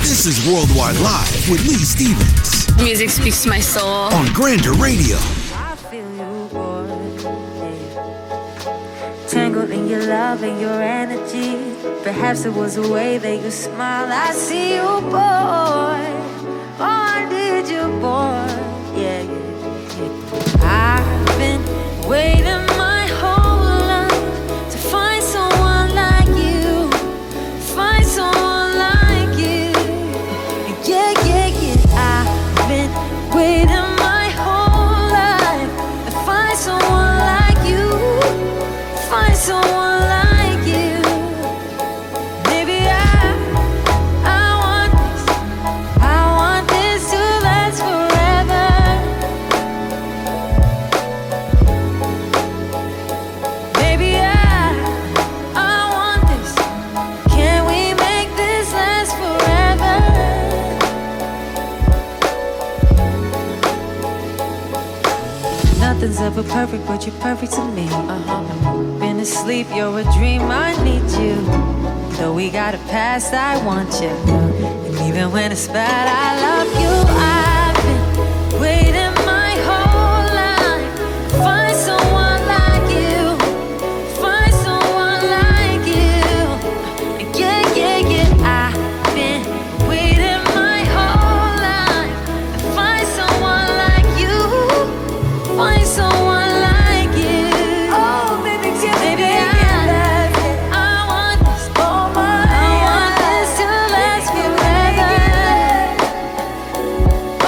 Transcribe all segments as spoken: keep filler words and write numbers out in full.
This is Worldwide Live with Lee Stevens. Music speaks to my soul. On Grander Radio. I feel you, boy. Tangled in your love and your energy. Perhaps it was the way that you smile. I see you, boy. Oh, I need you, boy. Yeah, yeah, yeah. I've been waiting my whole life to find someone like you. Find someone like you. Yeah, yeah, yeah. I've been waiting my whole life to find someone like you. Find someone like you. Maybe I, I want this. I want this to last forever. Maybe I, I want this. Can we make this last forever? Nothing's ever perfect, but you're perfect to me. Uh-huh. Been asleep, you're a dream, I need you. Though we got a past, I want you. And even when it's bad, I love you. I've been waiting my whole life. Find someone like you. Find someone like you. Yeah, yeah, yeah. I've been waiting my whole life. Find someone like you. Find someone like you. Oh, baby, tell me I, I want this. Oh, my, I want this to last forever.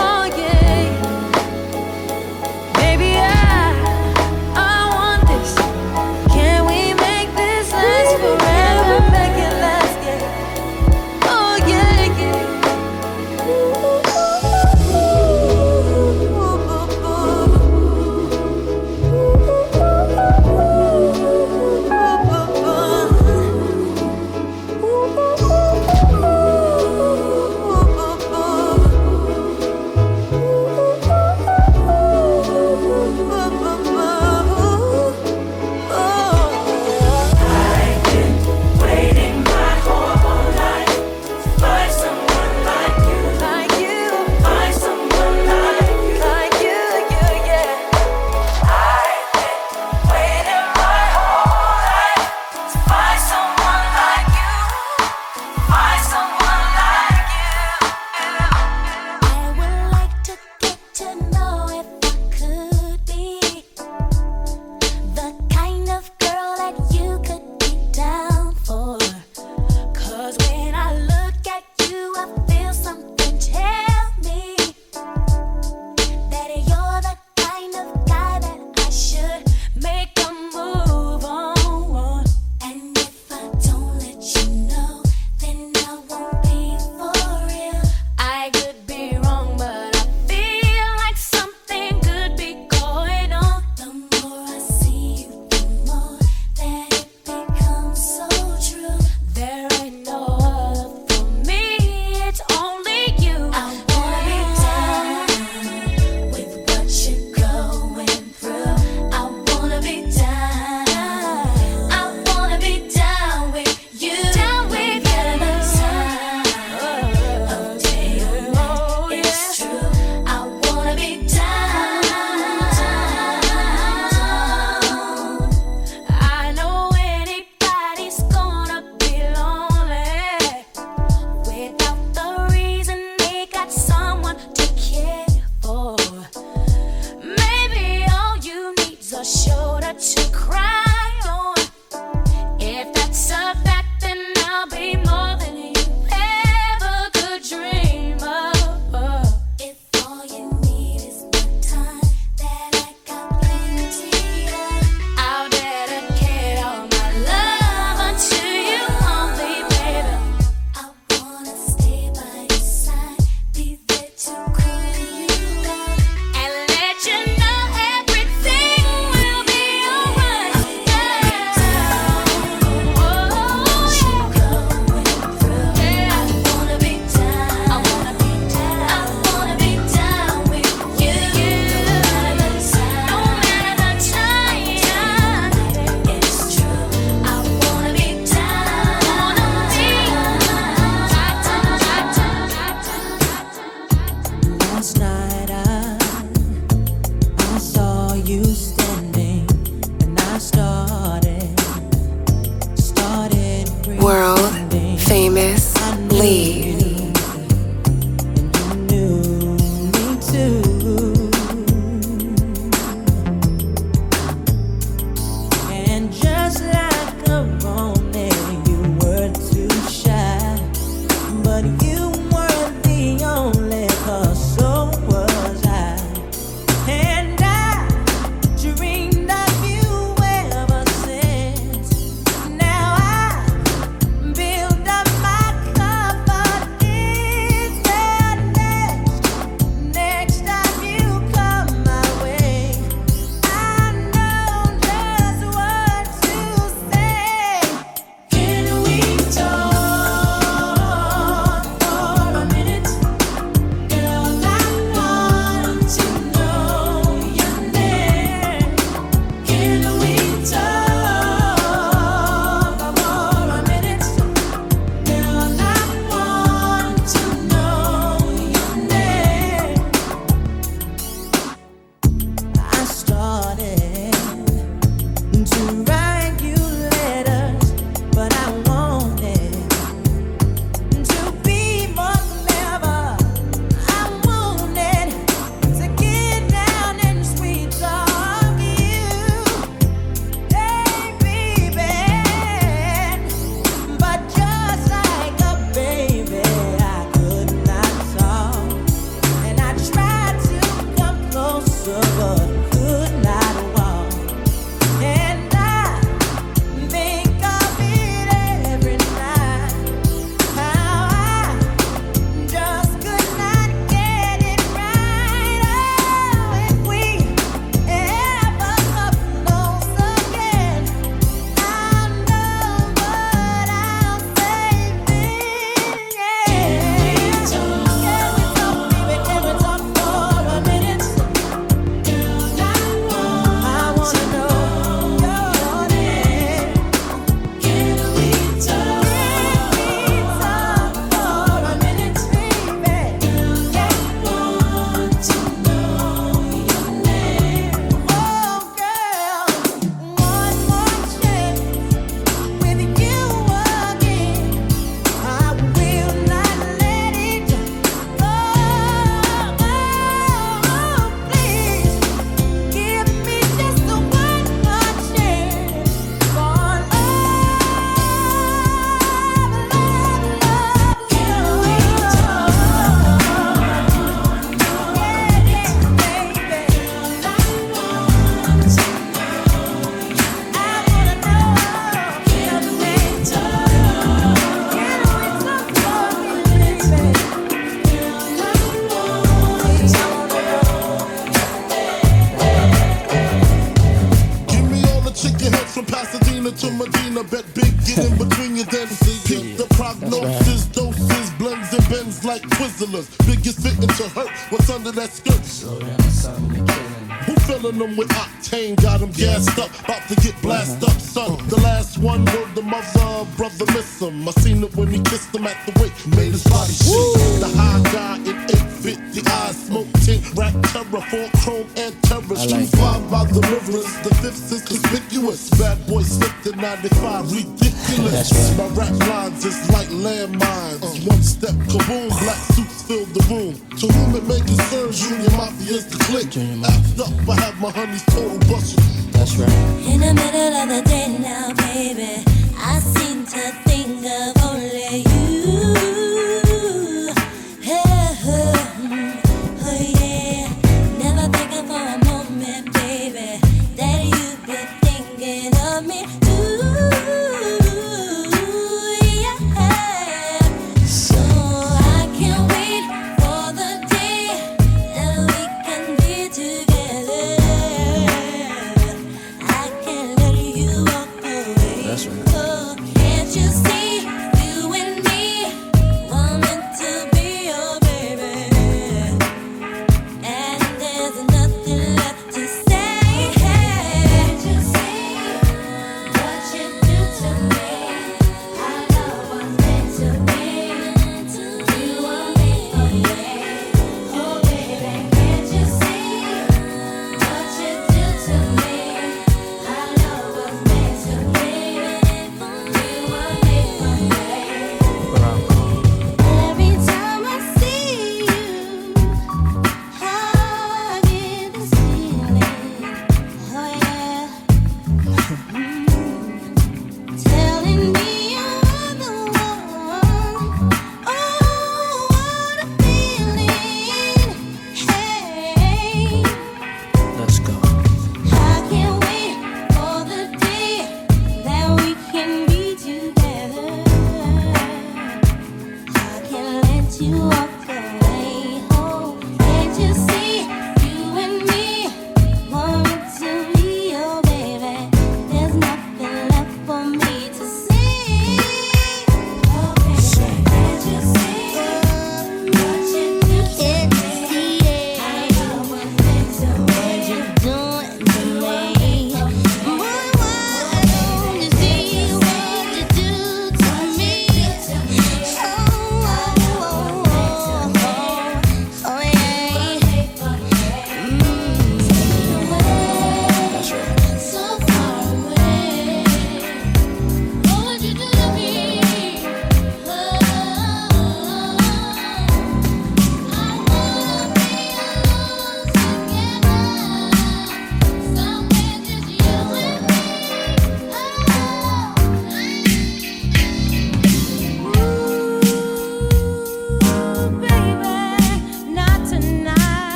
From Pasadena to Medina, bet big, get in between you, then see ya. The prognosis, doses, blends and bends like Twizzlers. Biggest fitting to hurt, what's under that skirt? So who filling them with octane? Got them gassed up, about to get blasted up, son. The last one word the mother, brother miss him. I seen it when he kissed him at the wake, made his body shake. The high guy in eight fifty eyes, smoke tint, rap terror, four chrome and terror. Street five by the rivers, the fifth is conspicuous. Bad boy slipped in ninety-five, ridiculous. Right. My rap lines is like landmines. Uh. One step, kaboom, black suits fill the room. To whom it may concern, Junior Mafia's the click. Act up, I have my honeys total busted. That's right. In the middle of the day now, baby, I seem to think of only you.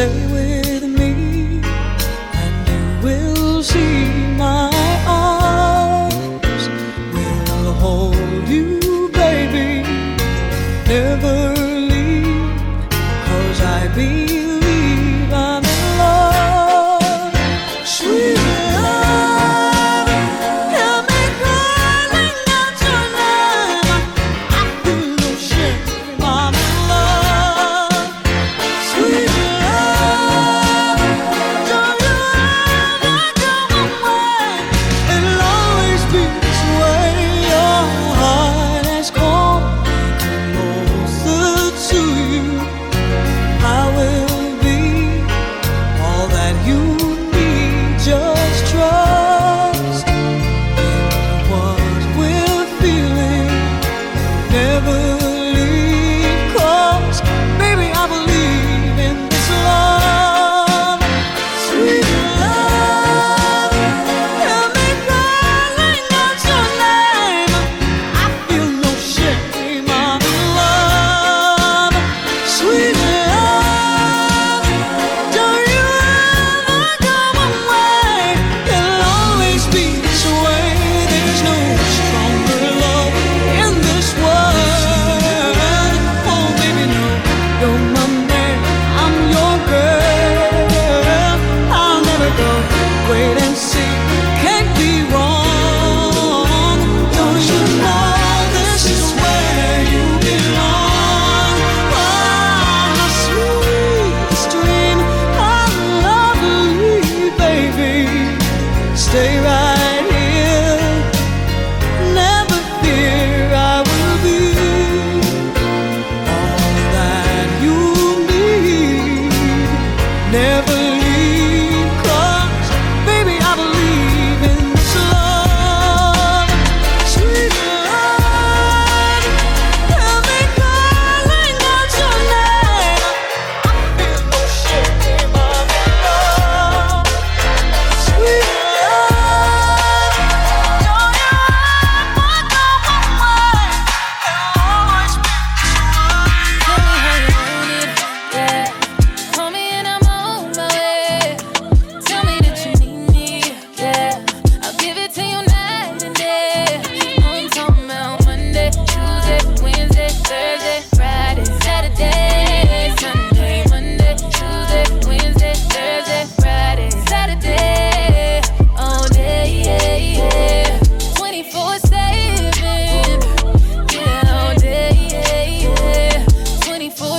stay with me, and you will see my arms will hold you, baby. Never leave, 'cause I believe I'm in love. Sweet love, help me calling out your name. I feel no shame, I'm in love. Sweet love, don't you ever go away. It'll always be this way. Your heart has come closer to you. I will be all that you need. Just trust in what we're feeling. Never leave, 'cause baby I believe in this love. Sweet love, help me calling out your name. I feel no shame, I'm in love. Sweet love, don't you ever go away. It'll always be this way. There's no stronger love in this world. Oh baby, no, you're my man, I'm your girl. I'll never go. Wait and see, can't be wrong. Don't you know this is where you belong? Oh, my sweetest dream, I'm lovely, baby. Stay right here, never fear, I will be all that you need. Never leave, 'cause baby I believe in this love. Sweet love, help me calling out your name. I feel no shame, I'm in love. Sweet love, don't you ever go away. It'll always be this way. Tell me how you want it, yeah. Call me and I'm on my way. Tell me that you need me, yeah. I'll give it to you night and day. I'm talking about Monday, Tuesday, Wednesday, Thursday, Friday, Saturday, Sunday, Monday, Tuesday, Wednesday, Thursday, Friday, Saturday, all day, yeah, yeah. twenty-four seven, yeah, all day, yeah, yeah. twenty-four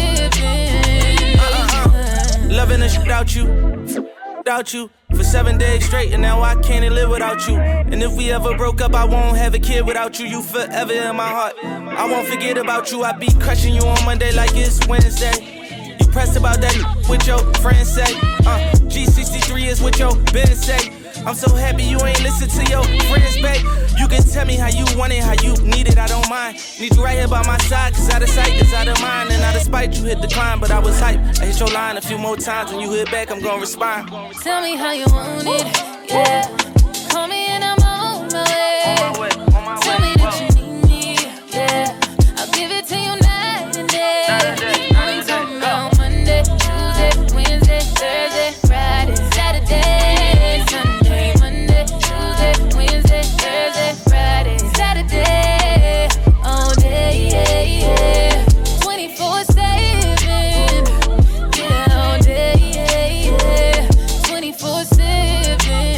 seven. Loving the shit without you, without you, for seven days straight, and now I can't live without you. And if we ever broke up, I won't have a kid without you. You forever in my heart. I won't forget about you. I be crushing you on Monday like it's Wednesday. You pressed about that what your friends say. Uh, G sixty-three is what your business say. I'm so happy you ain't listen to your friends, babe. You can tell me how you want it, how you need it, I don't mind. Need you right here by my side, cause out of sight is out of mind. And out of spite, you hit decline, but I was hype. I hit your line a few more times. When you hit back, I'm gonna respond. Tell me how you want it, yeah. Call me and I'm on my way. Tell me that you need me, yeah. I'll give it to you night and day. I'm talking about Monday, Tuesday, Wednesday, Thursday, Friday, Saturday, Sunday, Monday, Tuesday, Wednesday, Thursday, Friday, Saturday, all day, yeah, yeah. twenty-four seven, yeah, all day, yeah, yeah. twenty-four seven.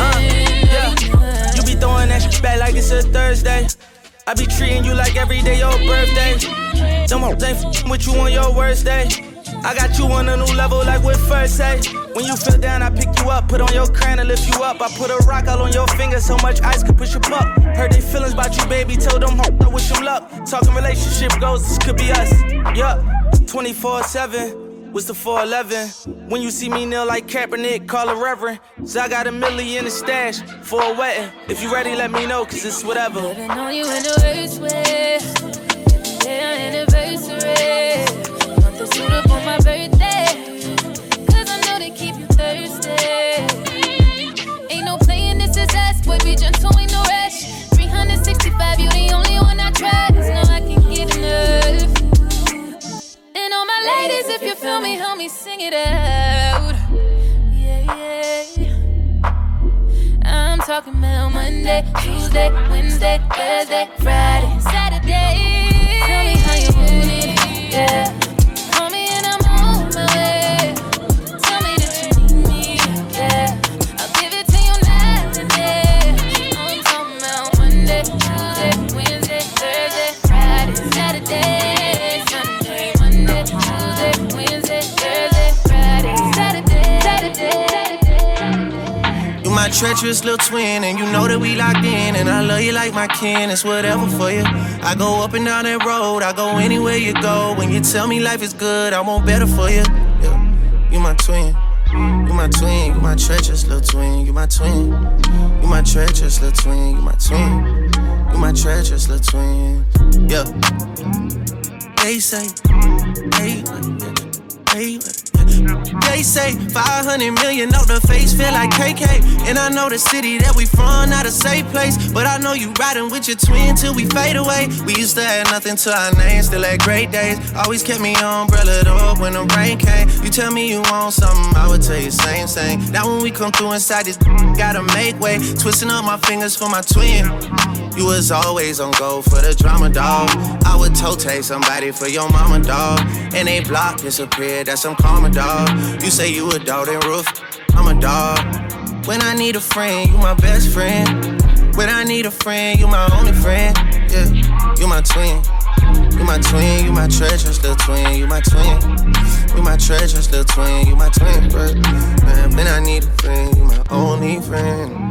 You be throwing that shit back like it's a Thursday. I be treating you like every day your birthday. Them hoes ain't f***ing with you on your worst day. I got you on a new level like what first say. When you feel down, I pick you up, put on your crown and lift you up. I put a rock all on your finger, so much ice could push you up. Heard they feelings about you, baby, told them hoes I wish them luck. Talking relationship goals, this could be us. Yup, twenty-four seven, what's the four eleven? When you see me kneel like Kaepernick, call a reverend. So I got a milli in the stash for a wedding. If you ready, let me know, cause it's whatever. Living on you in the worst way. Day our anniversary. Want the suit up on my birthday. Cause I know they keep you thirsty. Ain't no playing, this is us. Boy, be gentle, ain't no rush. three sixty-five, you the only one I try. There's no I can get enough. And all my ladies, if you feel me, help me sing it out. talking about Monday, Tuesday, Wednesday, Thursday, Friday, Saturday. Tell me how you want it, yeah. Call me and I'm on my way. Tell me that you need me, yeah. I'll give it to you night and day. I'm talking about Monday, Tuesday, Wednesday, Thursday, Friday, Saturday, Sunday, Monday, Tuesday, Wednesday, Thursday, Friday, Saturday, Saturday. My treacherous little twin, and you know that we locked in, and I love you like my kin. It's whatever for you. I go up and down that road, I go anywhere you go. When you tell me life is good, I want better for you. Yeah. You my twin, you my twin, you my treacherous little twin, you my twin, you my treacherous little twin, you my twin, you my treacherous little twin. Yeah. They say, hey, hey. They say five hundred million off the face feel like K K. And I know the city that we from, not a safe place. But I know you riding with your twin till we fade away. We used to have nothing to our name, still had great days. Always kept me umbrellaed up when the rain came. You tell me you want something, I would tell you same, same. Now when we come through inside this, gotta make way. Twisting up my fingers for my twin. You was always on go for the drama, dog. I would toe take somebody for your mama, dog. And they block disappeared, that's some karma, dog. You say you a dog, then roof, I'm a dog. When I need a friend, you my best friend. When I need a friend, you my only friend. Yeah, you my twin. You my twin, you my treacherous little twin. You my twin. You my treacherous little twin. You my twin, but man, when I need a friend, you my only friend.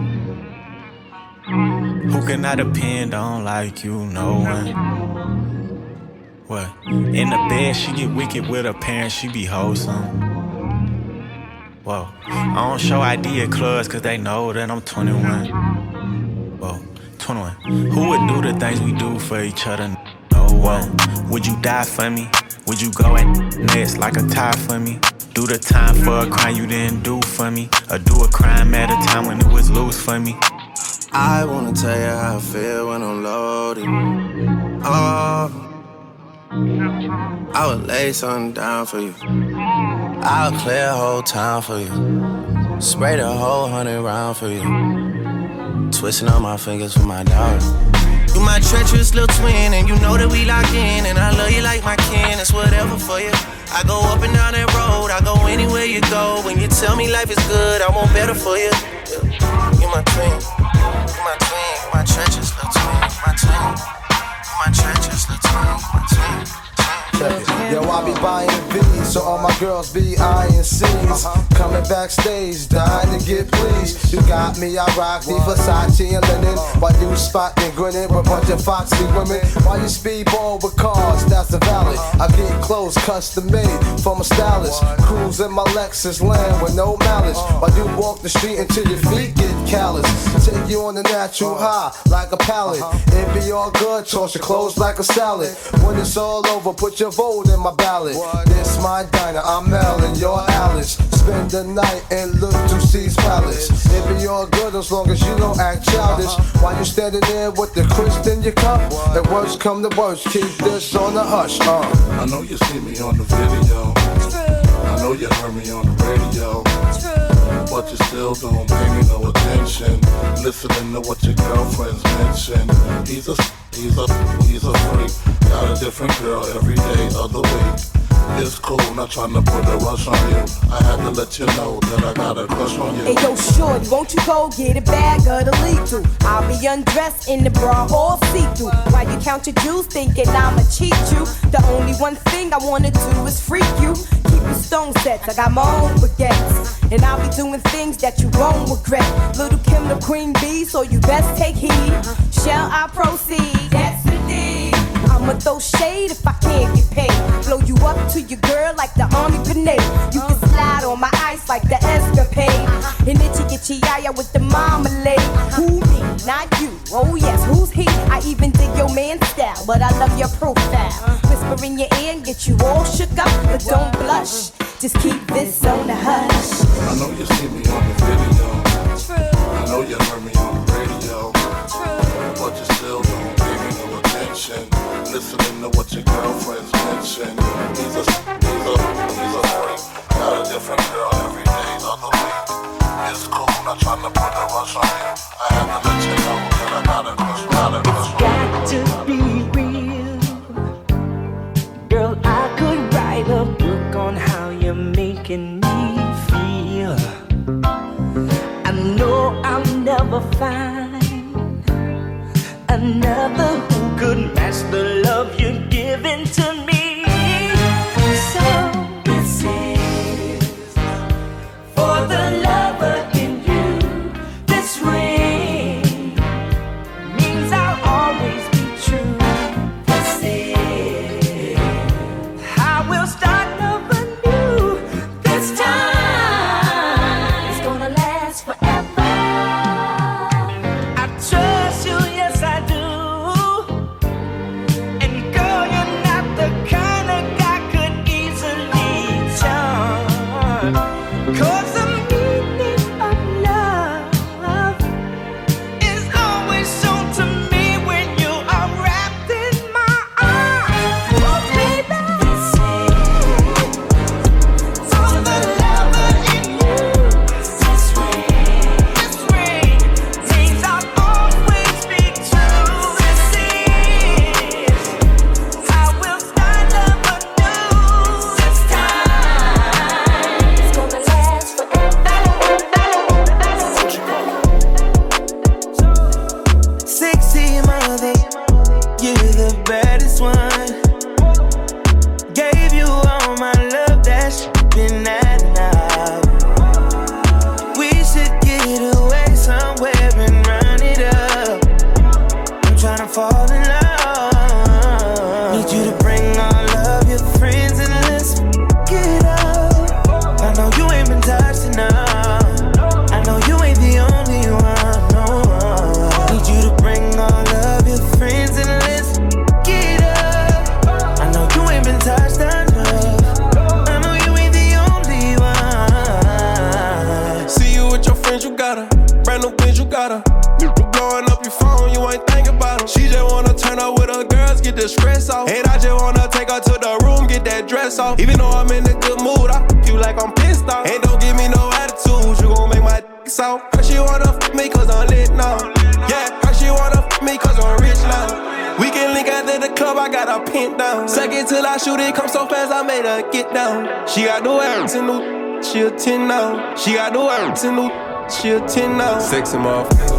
Who can I depend on like you, no one? What? In the bed, she get wicked with her parents, she be wholesome. Whoa, I don't show I D at clubs cause they know that I'm twenty-one. Whoa, twenty-one. Who would do the things we do for each other? No one. Would you die for me? Would you go at next like a tie for me? Do the time for a crime you didn't do for me? Or do a crime at a time when it was loose for me? I wanna tell you how I feel when I'm loaded. Oh, I would lay something down for you. I'll clear a whole town for you. Spray the whole hundred round for you. Twisting on my fingers for my dog. You my treacherous little twin, and you know that we locked in. And I love you like my kin, it's whatever for you. I go up and down that road, I go anywhere you go. When you tell me life is good, I want better for you. You my twin, you my twin, you my treacherous little twin, you my twin, you my treacherous little twin, you my twin. Yo, I be buying V's, so all my girls be eyeing C's. Uh-huh. Coming backstage, dying to get pleased. You got me, I rock the Versace and linen. While you spotting, grinning with a bunch of foxy women. While you speedball with cars, that's the valley. I get clothes custom made from a stylist. Cruise in my Lexus land with no malice. While you walk the street until your feet get callous. Take you on the natural high like a pallet. It be all good, toss your clothes like a salad. When it's all over, put your vote in my ballot. This my diner, I'm Mel and you're Alice. Spend the night in Little C's Palace. It be all good as long as you don't act childish. While you standing there with the crisp in your cup. And worst come to worst, keep this on the hush. Uh. I know you see me on the video. I know you heard me on the radio. But you still don't pay me no attention. Listening to what your girlfriends mention. He's a, he's a, he's a freak. Got a different girl every day of the week. It's cool, not trying to put a rush on you. I had to let you know that I got a crush on you. Hey yo, shorty, won't you go get a bag of the lethal? I'll be undressed in the bra all see-through. While you count your jewels, thinking I'ma cheat you. The only one thing I wanna do is freak you. Keep your stone sets, I got my own baguettes. And I'll be doing things that you won't regret. Little Kim the queen bee, so you best take heed. Shall I proceed? Yes indeed. I'ma throw shade if I can't get paid. Blow you up to your girl like the army grenade. You can slide on my ice like the escapade. And itchy itchy yaya with the marmalade. Who me? Not you. Oh yes, who's he? I even dig your man's style, but I love your profile. Whisper in your ear and get you all shook up, but don't blush. Just keep this on the hush. I know you see me on the video. I know you heard me on the radio. But you still don't pay me no attention. Listening to what your girlfriends mention. He's a, he's a, he's a freak. Got a different girl every day of the week. It's cool, not trying to put the rush on you. I have to let you know that I gotta crush, gotta crush. Got to be real, girl. I could write a book on how you're making me feel. I know I'll never find another who could match the love you're giving to me. So this is for the lover in you. This ring means I'll always be true. This is I will start over new. This time it's gonna last forever. I trust you, yes I do. And girl, you're not the kind of guy could easily charm. 'Cause the meaning of love is always shown to me when you are wrapped in my arms. Oh baby, this is for the lover in you. This ring, this ring means I'll always be true. This is I will start over new. This time it's gonna last forever. Sexy mother, you're the baddest one. Gave you all my love, that's been that now. We should get away somewhere and run it up. I'm tryna fall in love. Need you to bring all of your friends and let's get up. I know you ain't been touched enough. I know you ain't the only one. No. Need you to bring all of your friends and let's get up. I know you ain't been touched enough. I know you ain't the only one. See you with your friends, you got her. Brand new bitch, you got her. You blowing up your phone, you ain't thinking about her. She just wanna turn up with her girls, get the stress off. And I just wanna take her to the room, get that dress off. Even though I'm in a good mood, I f you like I'm pissed off. And don't give me no attitude, you gon' make my dick soft. Her she wanna f me cause I'm lit now. Yeah, her she wanna f me cause I'm rich now. We can link after the club, I got her pinned down. Second till I shoot it, come so fast, I made her get down. She got the words in new, she a ten now. She got the words in new, she a ten now. Sexy motherfucker.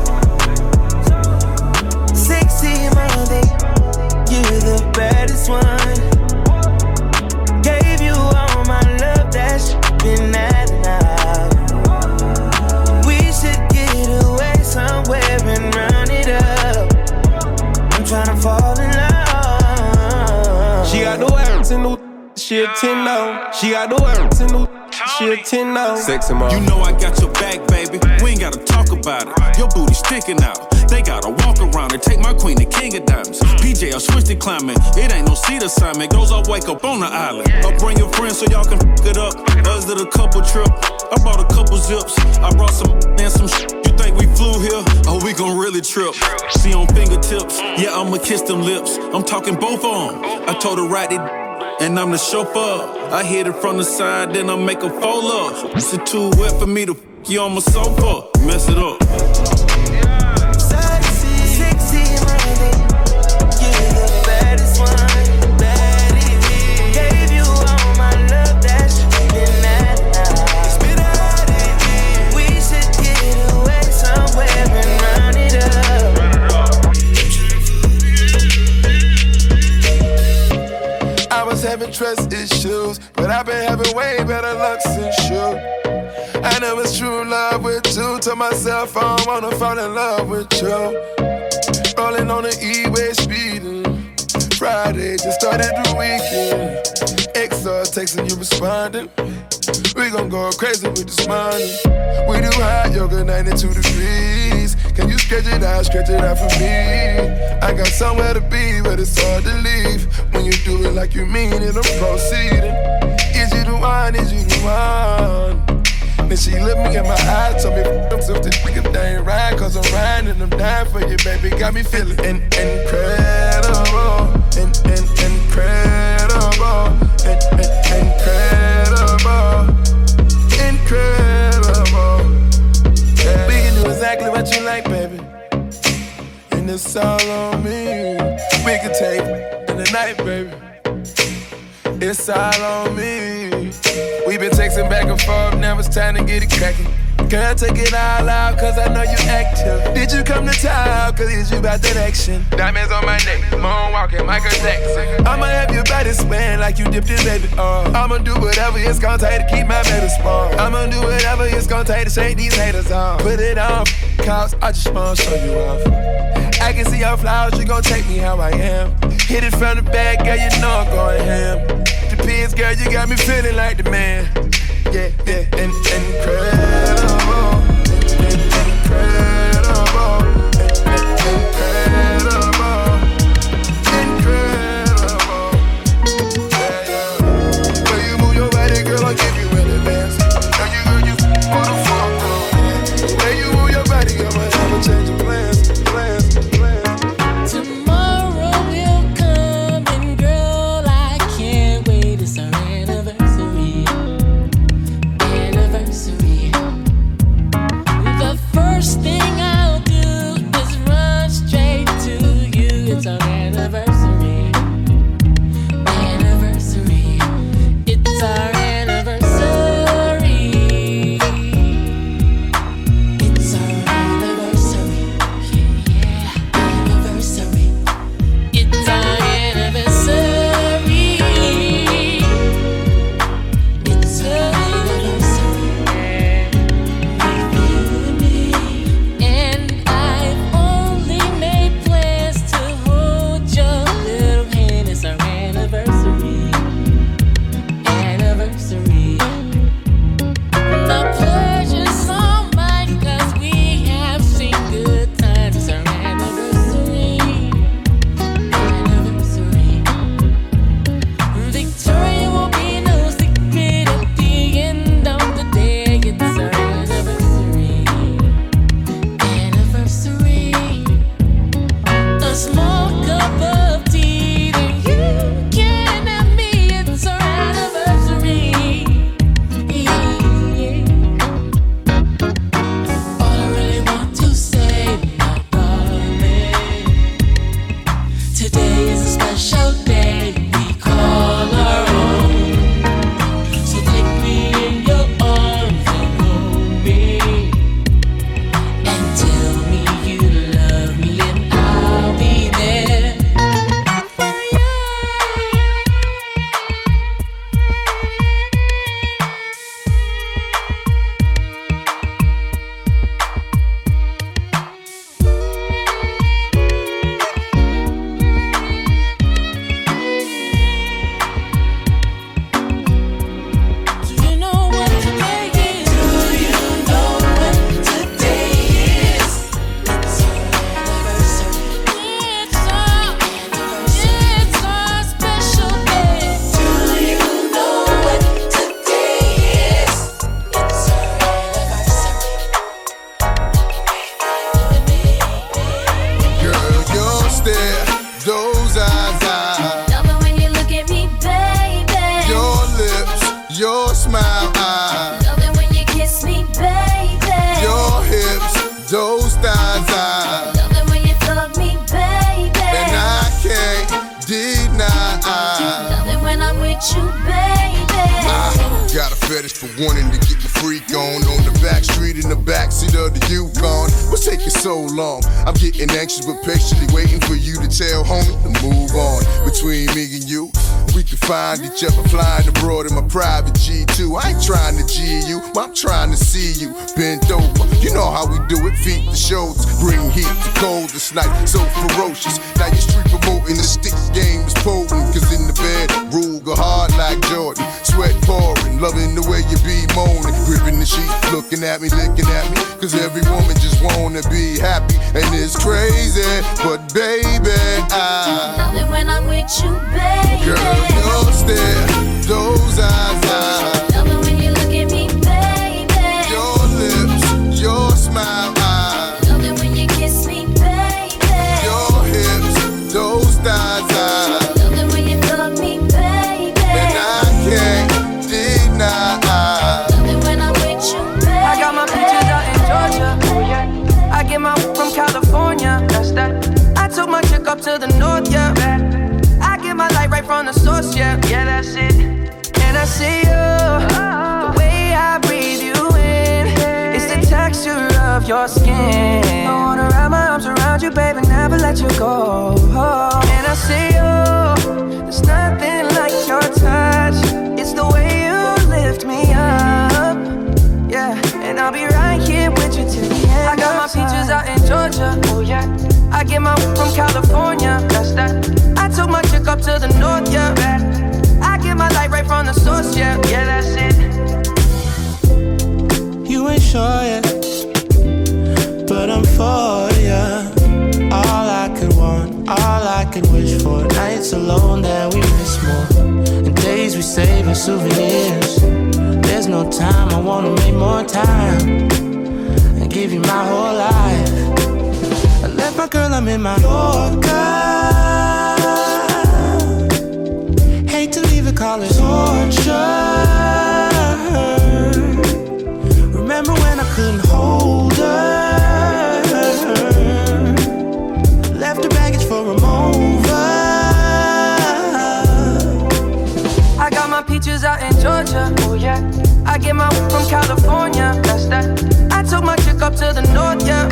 Sexy mother, you're the baddest one. Gave you all my love, that's been that now. We should get away somewhere and run it up. I'm tryna fall in love. She got the words in new, she a ten now. She got the words in new, she a ten now. Sexy motherfucker. You know I got your back, baby. We ain't gotta talk about it. Your booty sticking out. They gotta walk around and take my queen to King of Diamonds. P J, I switched the climbing. It ain't no seat assignment. Goes off, wake up on the island. I'll bring your friends so y'all can f it up. Us did a couple trip. I brought a couple zips. I brought some and some shit. You think we flew here? Oh, we gon' really trip. See on fingertips. Yeah, I'ma kiss them lips. I'm talking both on. I told her right it. And I'm the chauffeur. I hit it from the side, then I make a fold up. It's too wet for me to f you on my sofa. Mess it up. Sexy, sexy mother, you're the baddest one. Baddest. Gave you all my love, that's been that now. We should get away somewhere and run it up. I was having trust issues, but I've been having way better luck since you. I know it's true love with you. To myself, I don't wanna fall in love with you. Rolling on the E-way speeding. Friday just started the weekend. X R texting you responding. We gon' go crazy with this money. We do hot yoga ninety-two degrees. Can you stretch it out, stretch it out for me? I got somewhere to be, but it's hard to leave. When you do it like you mean it, I'm proceeding. Is you the one, is you the one? Then she looked me in my eyes, told me f*** them something nigga they ain't right. Cause I'm riding and I'm dying for you, baby. Got me feeling in- incredible, in- in- incredible, in- in- incredible, incredible. Yeah. We it's all on me. We can take in the night, baby. It's all on me. We been texting back and forth, now it's time to get it cracking. Girl, take it all out, cause I know you active. Did you come to town, cause it's you about that action? Diamonds on my neck, moonwalking, Michael Jackson. I'ma have your body swaying like you dipped in baby oil. I'ma do whatever it's gonna take to keep my baby spoiled. I'ma do whatever it's gonna take to shake these haters off. Put it on, cause I just wanna show you off. I can see your flaws, you gon' take me how I am. Hit it from the back, girl, you know I'm going ham. Depends, girl, you got me feeling like the man. Yeah, yeah, and, incredible, in, in, incredible, in, incredible, incredible. Yeah, yeah. When you move your body, girl, I'll give you an advance. Now you, girl, you for the fuck, girl. When you move your body, girl, I have a change of plans, plans, plans. Tomorrow will come, and girl, I can't wait. It's our anniversary. Anniversary. The first thing I'll do is run straight to you. It's our anniversary. Anniversary. It's our anniversary. It's our anniversary. Yeah, yeah. Anniversary. It's our anniversary. It's our and I've only made plans to hold your little hand. It's our anniversary. Anniversary. The pleasure's all mine, cause we have seen good times. It's our anniversary. Anniversary. Victoria won't be no secret at the end of the day. It's our anniversary. Anniversary. A small cup of tea that you can have me. It's our anniversary. Yeah, yeah. All I really want to say, my darling, today is a special day we call our own. So take me in your arms and hold me, and tell me you love me, and I'll be there for you. Do you know what today is? Do you know what today is? It's our anniversary. It's our It's our special day. Do you know what today is? It's our anniversary. Girl, your stare, those eyes, eyes, Love it when you look at me, baby. your lips, your smile, eyes, Love it when you kiss me, baby. your hips, those thighs, eyes, Love it when you fuck me, baby. and I can't deny. Love it when I'm with you, baby. I got a fetish for wanting to get my freak on on the back street in the backseat of the Yukon. What's taking so long? I'm getting anxious but patiently waiting for you to tell homie to move on. Between me and you, we can find each other flying abroad in my private G two. I ain't trying to G you, I'm trying to see you bent over. You know how we do it, feet to shoulders, bring heat to cold this night, so ferocious. Now your street promoting the stick game is potent, cause in the bed, Ruger hard like Jordan, sweat pouring, loving the way you be moaning, gripping the sheet, looking at me, licking at me, cause every woman just wanna be happy, and it's crazy, but baby, I Love it when I'm with you, baby. girl, your stare, those eyes, I Love it when you look at me, baby. your lips, your smile, I Love it when you kiss me, baby. your hips, those thighs, I Love it when you fuck me, baby. and I can't deny. Love it when I'm with you, baby. I got my peaches out in Georgia. Yeah. I get my from California. That's that. to the north, yeah. I get my light right from the source, yeah. Yeah, that's it. And I see you, the way I breathe you in, it's the texture of your skin. I wanna wrap my arms around you, baby, never let you go. And I see you, there's nothing like your touch. It's the way you lift me up, yeah. And I'll be right here with you till the end. I got my peaches out in Georgia, oh yeah. I get my from California, that's that. I took my chick up to the north, yeah. I get my light right from the source, yeah. Yeah, that's it. You ain't sure yet, but I'm for ya. All I could want, all I could wish for. Nights alone that we miss more, and days we save as souvenirs. There's no time, I wanna make more time and give you my whole life. I left my girl, I'm in my Yorker. Hate to leave it, call it torture. Remember when I couldn't hold her? Left her baggage for a mover. I got my peaches out in Georgia, oh yeah. I get my from California, that's that. I took my chick up to the north, yeah.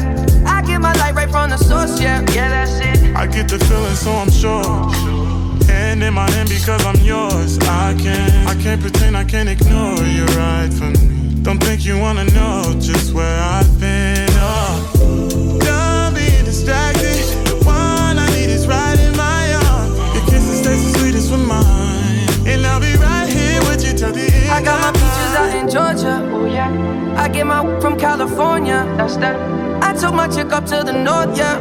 I get my light right from the source, yeah. Yeah, that's it. I get the feeling, so I'm sure. Hand in my hand because I'm yours. I can't, I can't pretend, I can't ignore you right from me. Don't think you wanna know just where I've been. Oh, don't be distracted. The one I need is right in my arms. Your kisses taste the sweetest with mine, and I'll be right here with you till the end. I got my peaches out in Georgia, oh yeah. I get my from California, that's that. I took my chick up to the north, yeah.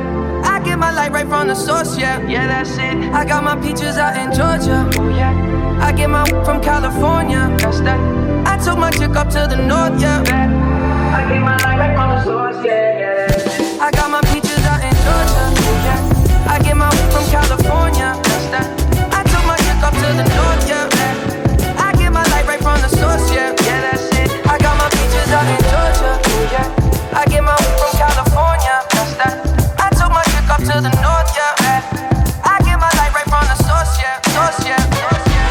I get my light right from the source, yeah. Yeah, that's it. I got my peaches out in Georgia, oh yeah. I get my from California, that's that. I took my chick up to the north, yeah. I get my light right from the source, yeah, yeah, that's it. I got my peaches out in Georgia, oh yeah. I get my from California, that's that. I took my chick up to the north, yeah. I get my light right from the source, yeah. Yeah, that's it. I got my peaches out in Georgia, oh yeah. I get my from California, that's that. I took my chick up to the north, yeah. I get my light right from the source, yeah. Source, yeah. Source, yeah.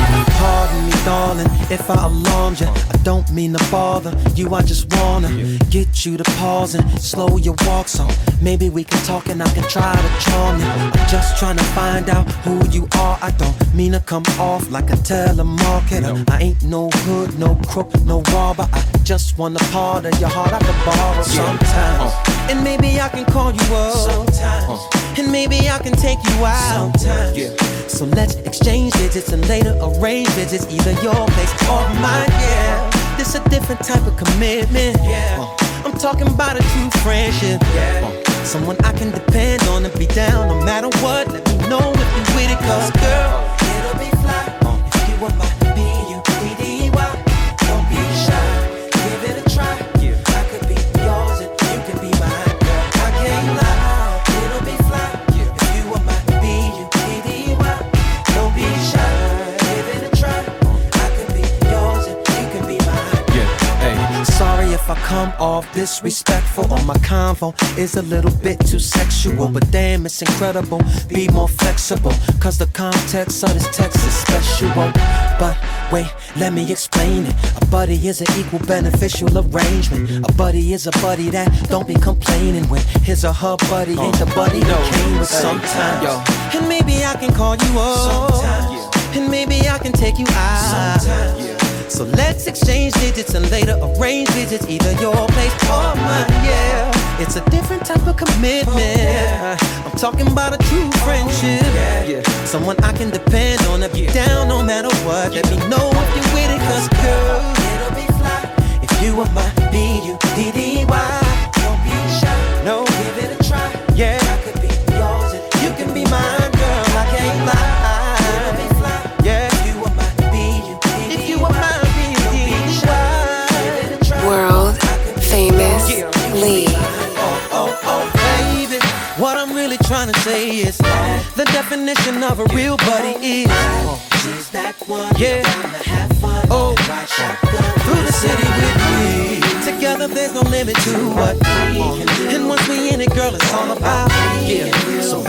Pardon me, darling, if I alarmed you. I don't mean to bother you, I just wanna get you to pause and slow your walk so maybe we can talk and I can try to charm you. I'm just trying to find out who you are. I don't mean to come off like a telemarketer. No. I ain't no hood, no crook, no robber. I just want a part of your heart I can borrow sometimes. Uh. And maybe I can call you up sometimes. Uh. And maybe I can take you out sometimes. Yeah. So let's exchange digits and later arrange visits, either your place or mine, yeah. This a different type of commitment, yeah. Uh, I'm talking about a true friendship, yeah. Uh, someone I can depend on and be down no matter what. Let me know if you with it, cause girl, it'll be fly uh, if you were my B U D D Y. Don't be shy, give it a try. Yeah. I could be yours and you can be mine, girl. I can't lie, it'll be fly yeah. if you were my B U D D Y. Don't be shy, give it a try. I could be yours and you can be mine. Yeah, hey. Sorry if I come off disrespectful or my convo is a little bit too sexual, but damn, it's incredible. Be more flexible, cause the context of this text is special. But wait, let me explain it. A buddy is an equal beneficial arrangement. A buddy is a buddy that don't be complaining when his or her buddy ain't the buddy that came with sometimes. Yo. And maybe I can call you up sometimes. Yeah. And maybe I can take you out sometimes. Yeah. So let's exchange digits and later arrange visits, either your place or mine, yeah. It's a different type of commitment. Oh, yeah. I'm talking about a true friendship, yeah. Yeah. Someone I can depend on to be yeah. down no matter what. Let me know if you're with it, cause girl, it'll be fly if you were my B U D D Y. Don't be shy, no, give it a try. Yeah, I could be yours and you can be mine, girl. I can't lie. It'll be fly, yeah. If you were my B U D D Y. If you were my world famous Lee. Oh, oh, oh, baby. What I'm really trying to say is the definition of a real buddy is she's that one. Yeah. Oh, through the city with me. Together there's no limit to what we can do. And once we in it, girl, it's all about yeah. So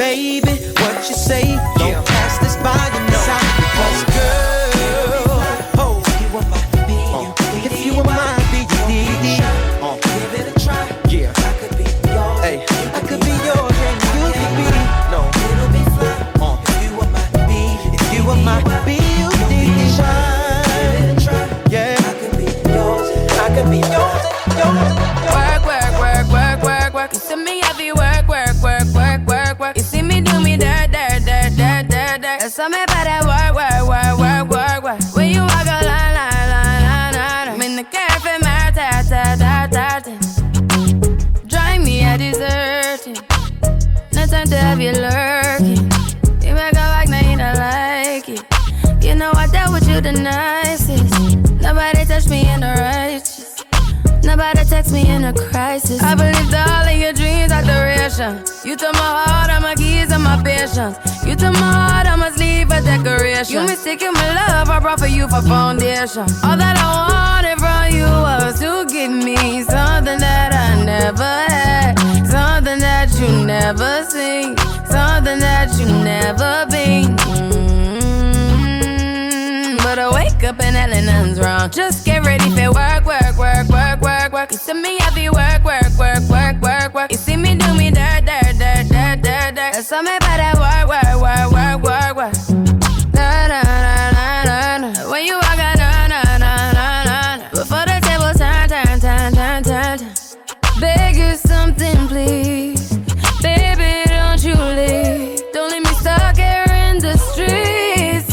to be yours and yours and yours. Work, work, work, work, work, work. You see me heavy work, work, work, work, work, work. You see me do me dirt, dirt, dirt, dirt, dirt, dirt. There's something about that work, work, work, work, work, work. When you walk a line, line, line, line, line. I'm in the cafe, my ta, ta, ta, ta, ta. Drive me a deserting. No time to have you lurking. You make a like, now you don't like it. You know I dealt with you the nicest. Nobody touched me in the righteous. Nobody text me in a crisis. I believed all of your dreams are duration. You took my heart, all my keys, and my patience. You took my heart, I must leave a decoration. You mistaken my love, I brought for you for foundation. All that I wanted from you was to give me something that I never had, something that you never seen, something that you never been. But I wake up and hell nothing's wrong. Just get ready for work, work, work, work, work, work. You see me heavy work, work, work, work, work, work. You see me do me dirt, dirt, dirt, dirt, dirt, dirt. There's something about that work, work, work, work, work, work. Na na na na na na. When you walk out, na na na na na. Before the table turn, turn, turn, turn, turn, turn. Beg you something, please, baby, don't you leave. Don't leave me stuck here in the streets.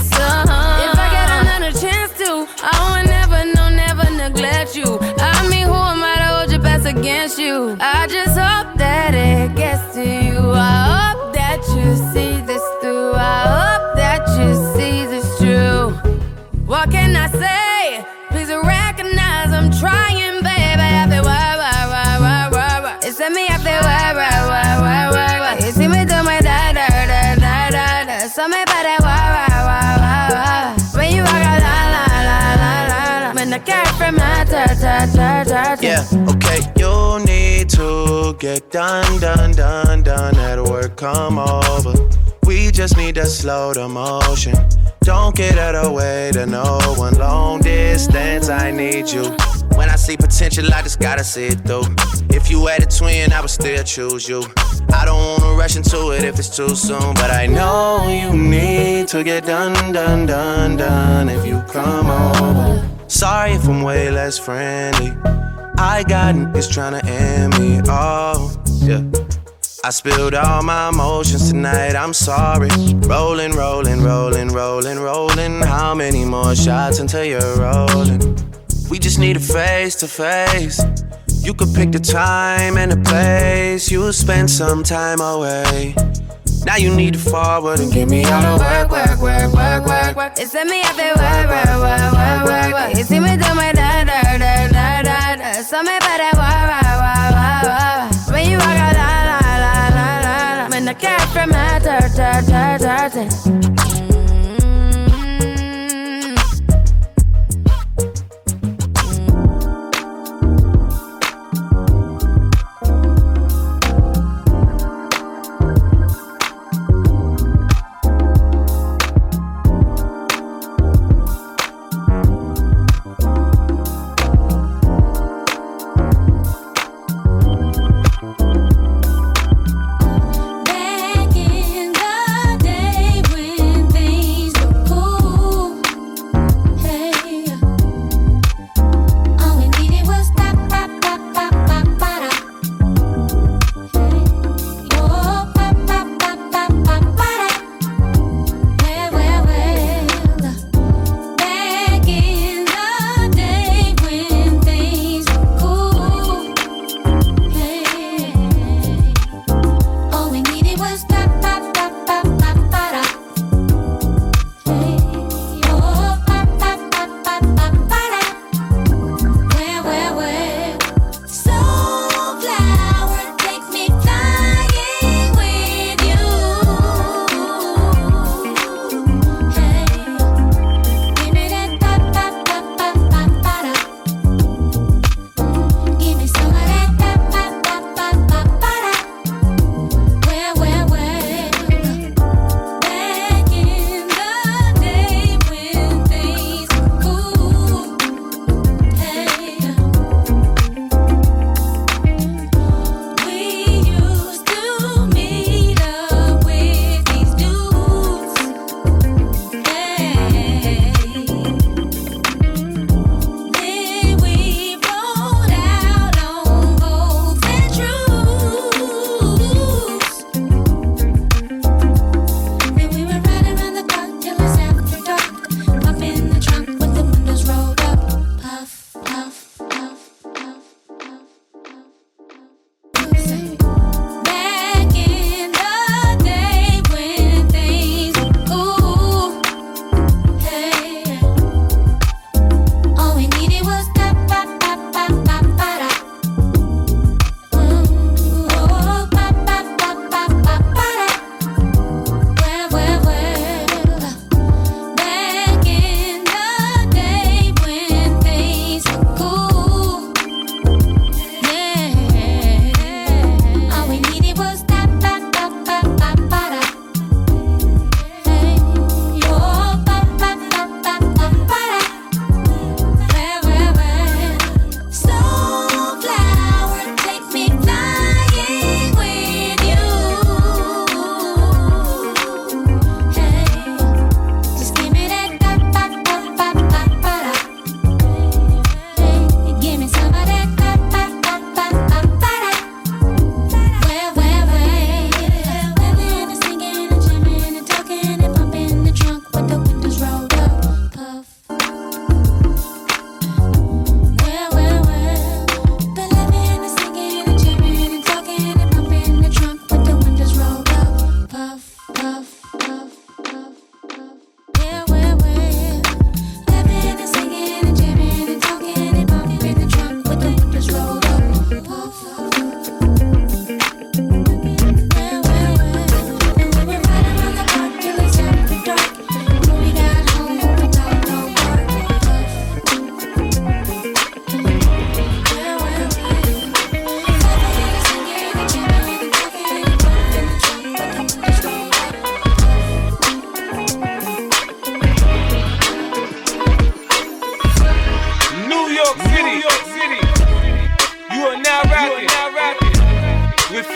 I will never, no, never neglect you. I mean, who am I to hold your best against you? I just hope that it gets to you. I hope that you see this through. I hope that you see this true. What can I say? Please recognize I'm trying, baby. I feel why, why, why, why, why, why. It's me, I feel why, why, why, why, why, why. You see me do my da, da, da, da, da, da. So me about that why, why, why, why, why. When you walk out, la, la. Yeah, okay, you need to get done, done, done, done. At work, come over. We just need to slow the motion. Don't get out of the way to no one. Long distance, I need you. When I see potential, I just gotta see it through. If you had a twin, I would still choose you. I don't wanna rush into it if it's too soon, but I know you need to get done, done, done, done. If you come over. Sorry if I'm way less friendly. I got niggas tryna end me, oh, yeah. I spilled all my emotions tonight, I'm sorry. Rolling, rolling, rolling, rolling, rolling. How many more shots until you're rolling? We just need a face to face. You could pick the time and the place. You'll spend some time away. Now you need to forward and give me all the work, work, work, work, work, work. It's me, I feel work, work, work, work, work, work. You see me do my da, da, da, da, da, da. So me about that work, work, work, work, work. When you walk out, la, la, la, la, la. When I care for my dirt, dirt, dirt, dirt. Back in the day when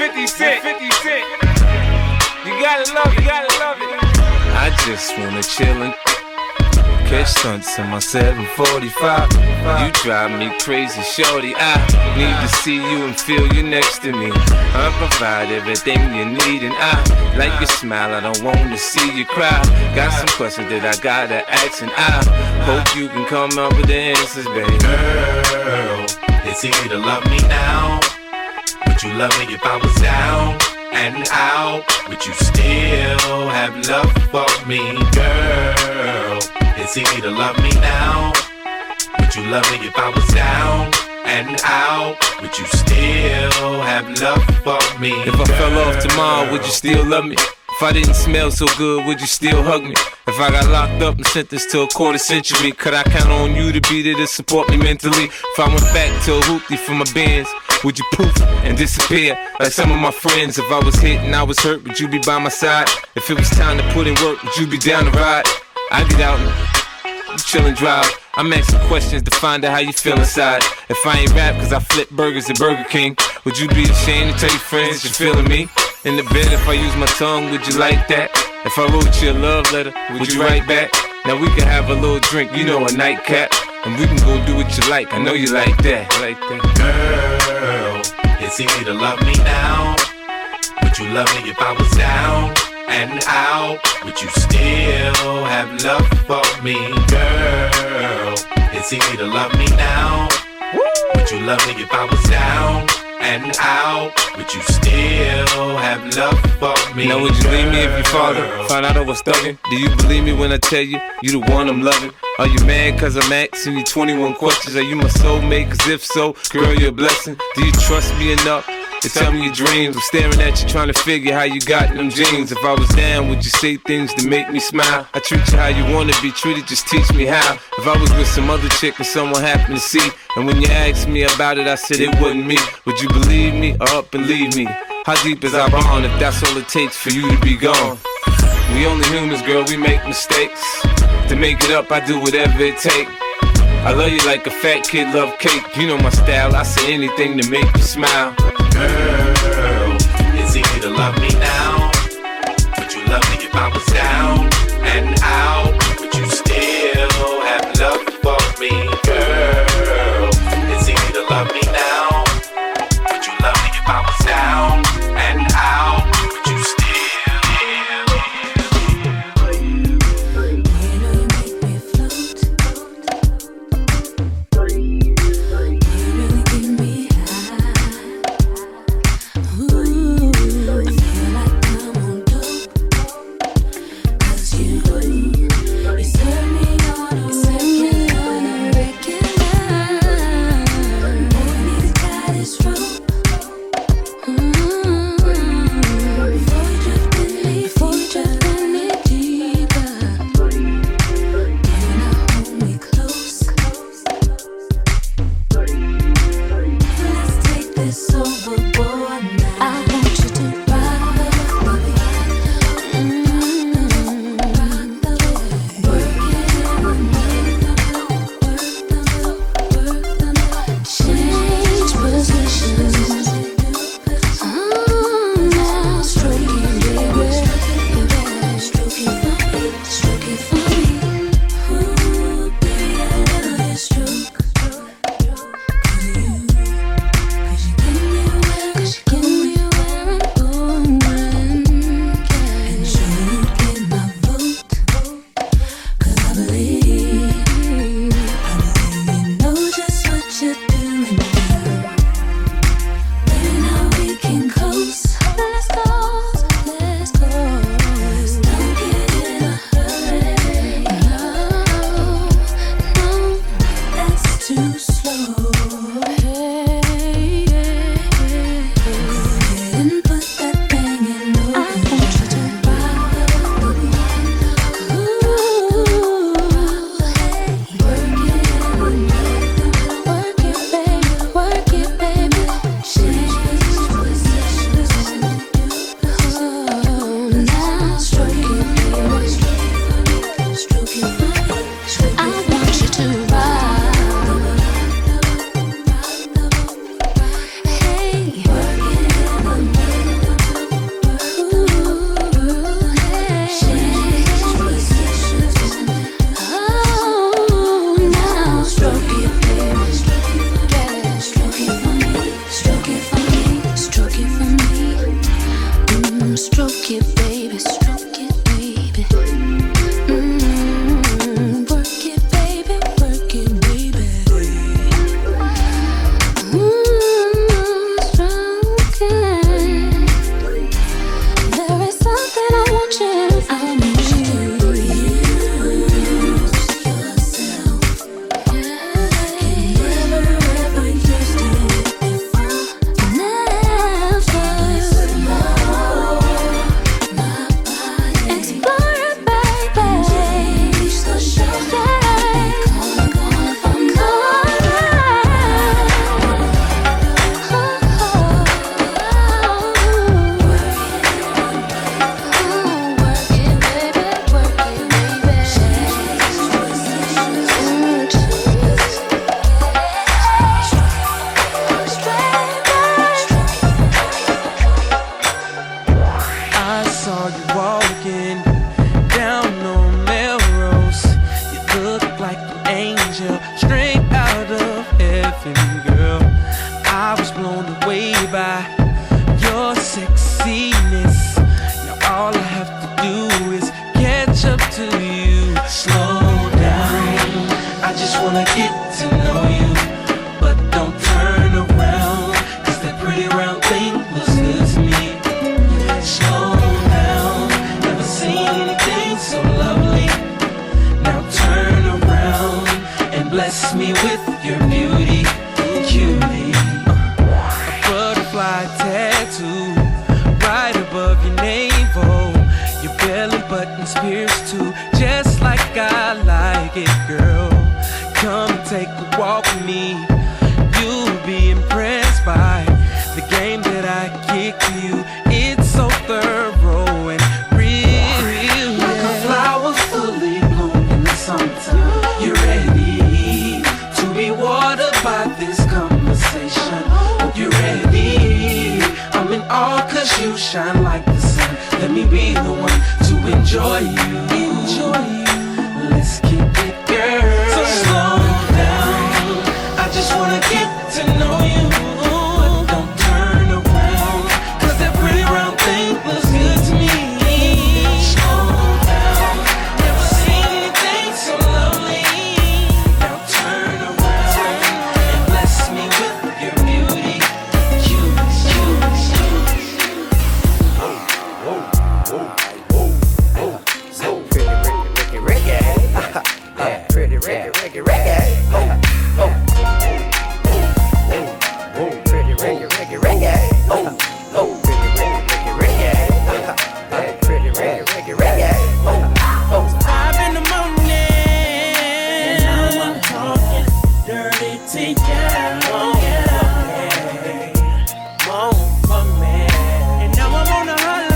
fifty Cent. fifty Cent. You gotta love it, you gotta love it. I just wanna chill and catch stunts in my seven forty-five. You drive me crazy, shorty. I need to see you and feel you next to me. I provide everything you need, and I like your smile. I don't want to see you cry. Got some questions that I gotta ask, and I hope you can come up with the answers, baby. Girl, it's easy to love me now. Would you love me if I was down and out? Would you still have love for me, girl? It's easy to love me now. Would you love me if I was down and out? Would you still have love for me, If I fell off tomorrow, would you still love me? If I didn't smell so good, would you still hug me? If I got locked up and sentenced to a quarter century, could I count on you to be there to support me mentally? If I went back to a hoopty for my bands, would you poof and disappear like some of my friends? If I was hit and I was hurt, would you be by my side? If it was time to put in work, would you be down to ride? I get out and chill and drive. I'm asking questions to find out how you feel inside. If I ain't rap cause I flip burgers at Burger King, would you be ashamed to tell your friends you're feeling me? In the bed, if I use my tongue, would you like that? If I wrote you a love letter, would you write back? Now we can have a little drink, you know, a nightcap, and we can go do what you like. I know you like that, like that. Girl, it's easy to love me now. Would you love me if I was down and out? Would you still have love for me, girl? It's easy to love me now. Would you love me if I was down and out? Would you still have love for me? Now would you leave me if your father found out I was thugging? Do you believe me when I tell you, you the one I'm loving? Are you mad cause I'm asking you twenty-one questions? Are you my soulmate? Cause if so, girl, you're a blessing. Do you trust me enough to tell me your dreams? I'm staring at you trying to figure how you got them jeans. If I was down, would you say things to make me smile? I treat you how you wanna be treated, just teach me how. If I was with some other chick and someone happened to see, and when you asked me about it, I said it wasn't me, would you believe me or up and leave me? How deep is our bond if that's all it takes for you to be gone? We only humans, girl, we make mistakes. To make it up, I do whatever it takes. I love you like a fat kid love cake. You know my style, I say anything to make you smile. Girl, it's easy to love me now. Would you love me if I was down and out? Would you still have love for me, girl? It's easy to love me now. Would you love me if I was down and out? Would you still? girl. I was blown away by your sexiness. Now all I have to do is catch up to you. Slow down, I just wanna get to know you. But don't turn around, cause that pretty round thing looks good to me. Slow down, never seen anything so lovely. Now turn around and bless me with your beauty, cutie. A butterfly tattoo right above your navel. Your belly button's pierced too, just like I like it, girl. Come and take a walk with me. You'll be impressed by the game that I kick to you. It's so thorough and real. Like a flower fully bloom in the summertime. You're ready to be watered by this conversation. You're ready. I'm in awe cause you shine like the sun. Let me be the one to enjoy you. Enjoy you. Let's kick it, girl. So slow down. I just wanna get to know you. But don't turn around, cause that pretty round thing looks good to me. Slow down. Never seen anything so lovely. Now turn around and bless me with your beauty. Cute, cute, cute. Whoa, whoa, whoa, whoa. So pretty, Ricky, Ricky, Ricky. Yeah, pretty, Ricky, Ricky, Ricky. Oh, oh. Pretty Ricky, Ricky, Ricky. Oh, oh, pretty Ricky, Ricky, Ricky. Pretty Ricky, Ricky, Ricky. Oh, oh. Five in the morning, and now I'm talking dirty to you. Oh, yeah. Moan for me, and now I'm on the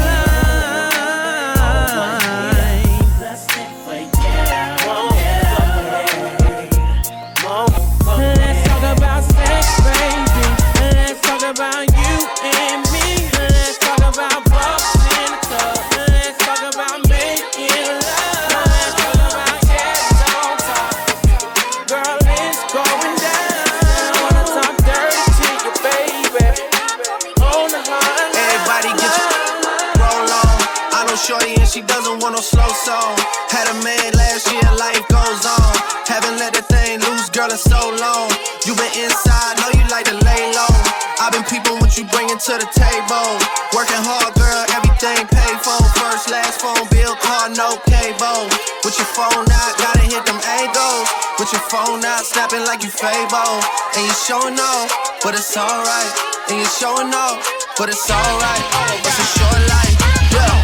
hotline. That's it for you. Oh, yeah. Moan for me. Let's talk about sex, baby. Let's talk about you and me. Let's talk about bubbles in the club. Let's talk about making love. Let's talk about getting on top. Girl, it's going down. I wanna talk dirty to you, baby. On the hotline. Everybody get your roll on. I know shorty and she doesn't want no slow song. Had a man last year, life goes on. Haven't let the thing loose, girl, in so long. You been inside, know you like to lay low. I've been peeping what you bringing to the table. Working hard, girl, everything paid for. First, last phone bill, car, no cable. With your phone out, gotta hit them angles. With your phone out, snapping like you Fable. And you showing off, but it's alright. And you showing off, but it's alright. It's a short life, yeah.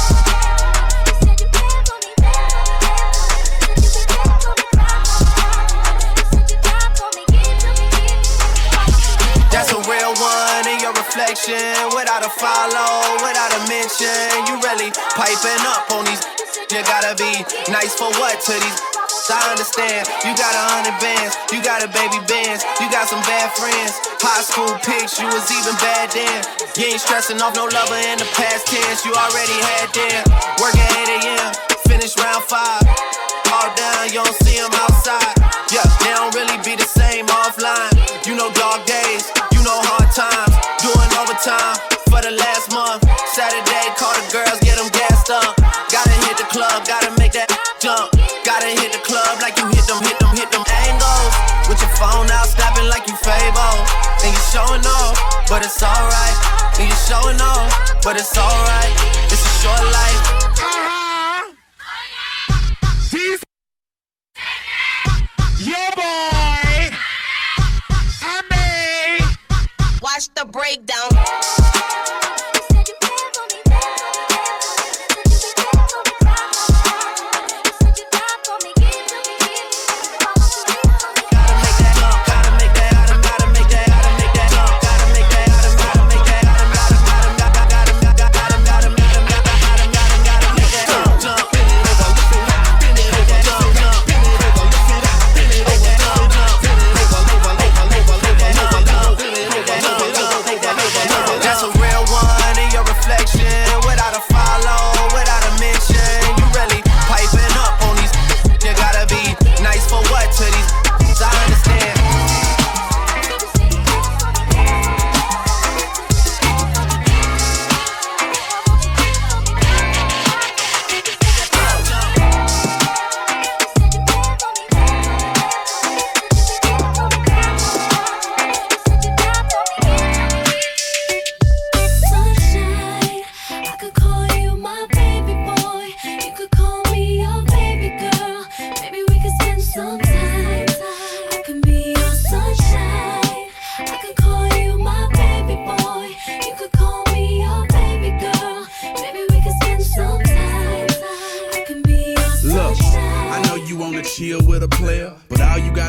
That's a real one in your reflection. Without a follow, without a mention. You really piping up on these. You gotta be nice for what to these. I understand. You got a hundred bands. You got a baby bands. You got some bad friends. High school pics, you was even bad then. You ain't stressing off no lover in the past tense. You already had them. Work at eight a.m. Finish round five. All down, you don't see them outside. Yeah, they don't really be the same offline. You know dog days, you know hard times. Doing overtime for the last month. Saturday, call the girls, get them gassed up. Gotta hit the club, gotta make that jump. Gotta hit the club like you hit them, hit them, hit them angles. With your phone out, snapping like you Fable. And you showing off, but it's alright. And you showing off, but it's alright. It's a short life. Yo, boy, I'm me. Watch the breakdown. That's a real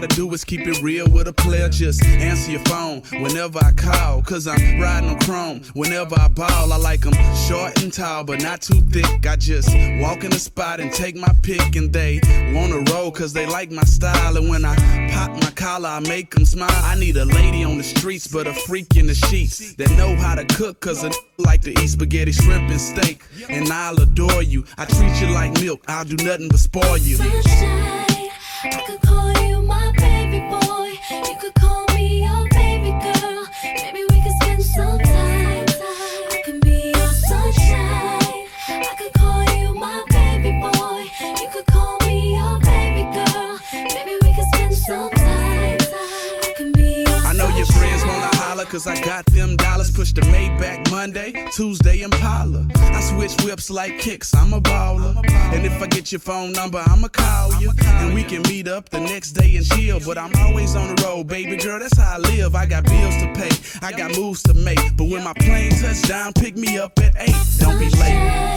gotta do is keep it real with a player. Just answer your phone whenever I call, cause I'm riding on chrome. Whenever I ball, I like them short and tall, but not too thick. I just walk in the spot and take my pick, and they wanna roll cause they like my style. And when I pop my collar, I make them smile. I need a lady on the streets, but a freak in the sheets that know how to cook, cause a like to eat spaghetti, shrimp, and steak. And I'll adore you. I treat you like milk, I'll do nothing but spoil you. Sunshine, I could call you my baby boy. You could call me your baby girl. Maybe we could spend some time. I can be your sunshine. I could call you my baby boy. You could call me your baby girl. Maybe we could spend some time. I can be your sunshine. I know your friends wanna holler cause I got them dollars. Push the Maybach Monday, Tuesday Impala. I switch whips like kicks, I'm a baller. And if I get your phone number, I'ma call you. And we can meet up the next day and chill. But I'm always on the road, baby girl, that's how I live. I got bills to pay, I got moves to make. But when my plane touch down, pick me up at eight. Don't be late.